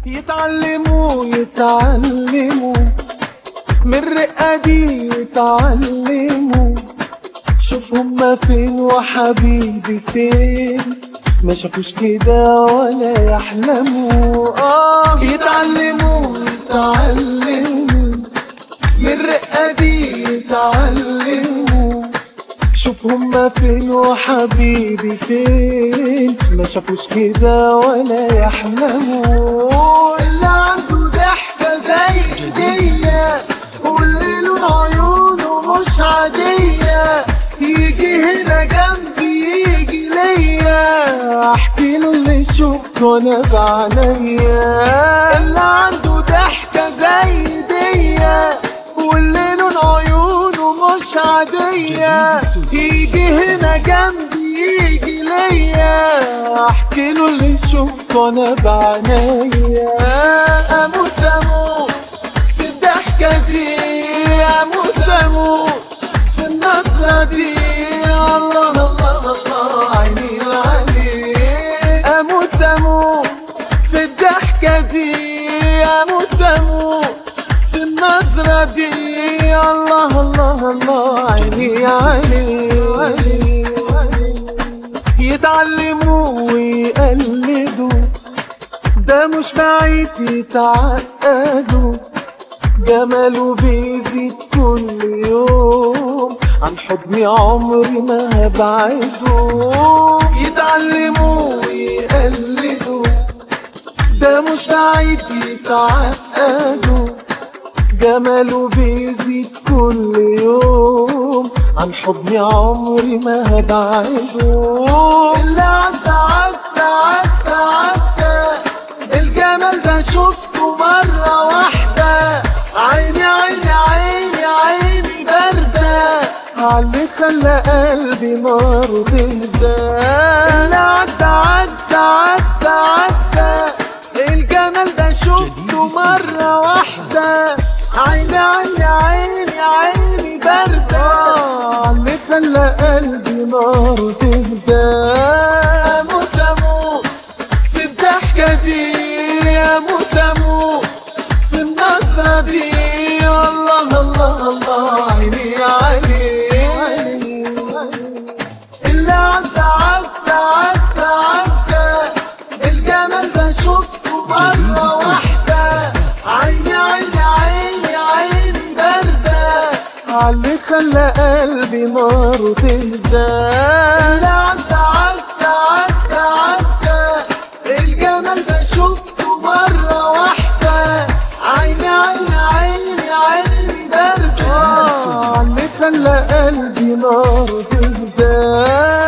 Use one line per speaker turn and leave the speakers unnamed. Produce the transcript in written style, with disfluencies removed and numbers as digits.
يتعلموا من الرقة دي يتعلموا. شوف هما فين وحبيبي فين، ما شافوش كده ولا يحلموا. يتعلموا من الرقة دي يتعلموا. شوف هما فين وحبيبي فين، ما شافوش كده ولا يحلموا. اللي عنده ضحكة زي دية واللي له عيونه مش عادية، يجي هنا جنبي يجي ليا، احكي له اللي شفته انا بعينيا. اللي عنده ضحكة زي دية واللي له عيونه مش عادية، يجي هنا جنبي يجي ليا، احكي له اللي شفته انا بعينيا. اموت في الضحكة دي، اموت في النظرة دي، الله الله الله عيني عليك. اموت في الضحكة دي، اموت في النظرة دي، الله الله الله عيني عليك. يتعلموا ويقلدوا، ده مش بعيد يتعقدوا، جماله بيزيد كل يوم، عن حضني عمري ما هبعده. يتعلموا ويقلدوا، ده مش بعيد يتعقدوا، جماله بيزيد كل يوم، عن حضني عمري ما هبعده. اللي عدى الجمال ده شفته مرة واحدة، عيني عيني عيني عيني باردة عاللي خلى قلبي نار تهدى. اللي عدى الجمال ده شفته مرة واحدة، عيني عيني عيني عيني باردة عاللي خلى قلبي نار تهدى. اموت في الضحكة دي، اموت في النظرة دي، الله الله الله عيني عليك. اللي عدى الجمال ده شفته مرة واحدة، عيني عيني عيني عيني باردة عاللي خلى قلبي نار تهدى. اللي عدى الجمال ده شفته مرة واحدة، عيني عيني عيني عيني باردة عاللي خلى قلبي نار تهدى.